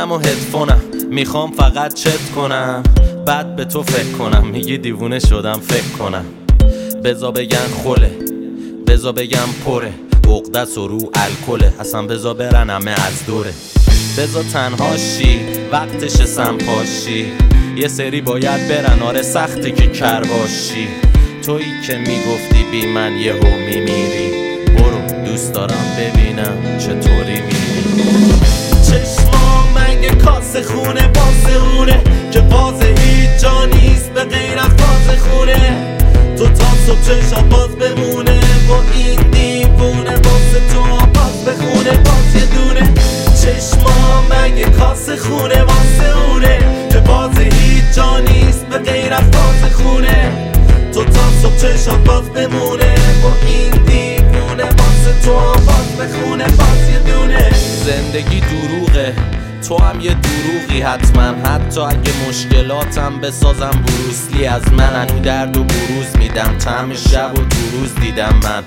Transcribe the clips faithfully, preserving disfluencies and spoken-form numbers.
منم و هدفونم میخوام فقط چت کنم، بعد به تو فکر کنم. میگی دیوونه شدم فکر کنم. بزا بگن خوله، بزا بگم پره، عقدس و رو الکله، اصلا بزا برن همه از دوره. بزا تنها شی وقتش سمپاشی، یه سری باید برن، آره سخته که کر باشی. تویی که میگفتی بی من یهو میمیری، برو دوست دارم ببینم چطوری میری. چشما مگه کاسه خونه واسه اونه که باز هیچ جا نیست به غیر از باز خونه. تو تا صبح چشات باز بمونه با این دیوونه، واسه تو باز بخونه باز یه دونه. چشما مگه کاسه خونه واسه اونه که باز هیچ جا نیست به غیر از باز خونه. تو تا صبح چشات باز بمونه با این دیوونه، واسه تو باز بخونه باز یه دونه. زندگی دروغه، تو هم یه دروغی حتما، حتی اگه مشکلاتم بسازم بروسلی از من. انو درد و بروز میدم، طعم شب و دو روز دیدم من.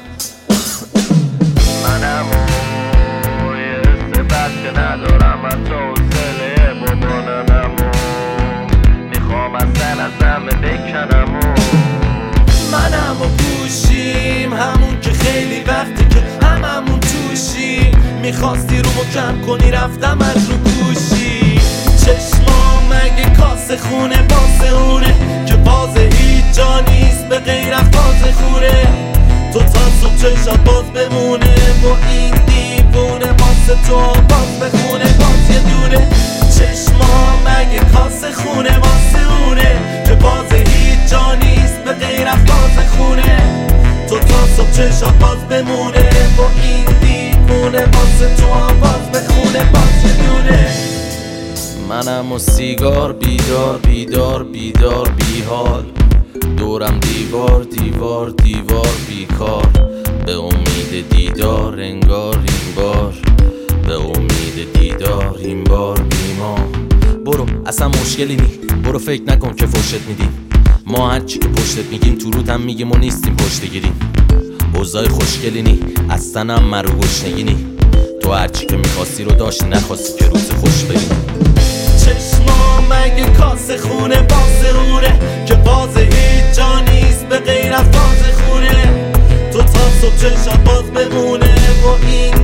منم و یه حس بد که ندارم حتی حوصله باباننم و میخوام اصلا ازم بکنم. و منم و گوشیم همون که خیلی وقتی که هممون توشیم، میخواستی رو کم کنی رفتم از رو گوشی. چشما مگه کاسه خونه واسه اونه که باز هیچ جا نیست به غیر از باز خونه. تو تا صبح چشات باز بمونه با این دیوونه، واسه تو باز بخونه باز یه دونه. چشما مگه کاسه خونه واسه اونه که باز هیچ جا نیست به غیر از باز خونه. تو تا صبح چشات باز بمونه با این دیوونه، واسه تو باز بخونه باز یه دونه. منم و سیگار بیدار بیدار بیدار بیحال، دورم دیوار دیوار دیوار بیکار. به امید دیدار انگار این بار، به امید دیدار این بار بیما. برو اصلا مشکلی نی، برو فکر نکن که فشت میدیم. ما هرچی که پشتت میگیم تو روت هم میگیم و نیستیم پشت گیریم. اوضاع خوشگلی نی، اصلا هم مرو گشنگی نی. تو هرچی که میخواستی رو داشتی، نخواستی که روز خوش بریم. چشما مگه کاسه خونه واسه اونه که باز هیچ جا نیست به غیر از باز خونه. تو تا صبح چشات باز بمونه با این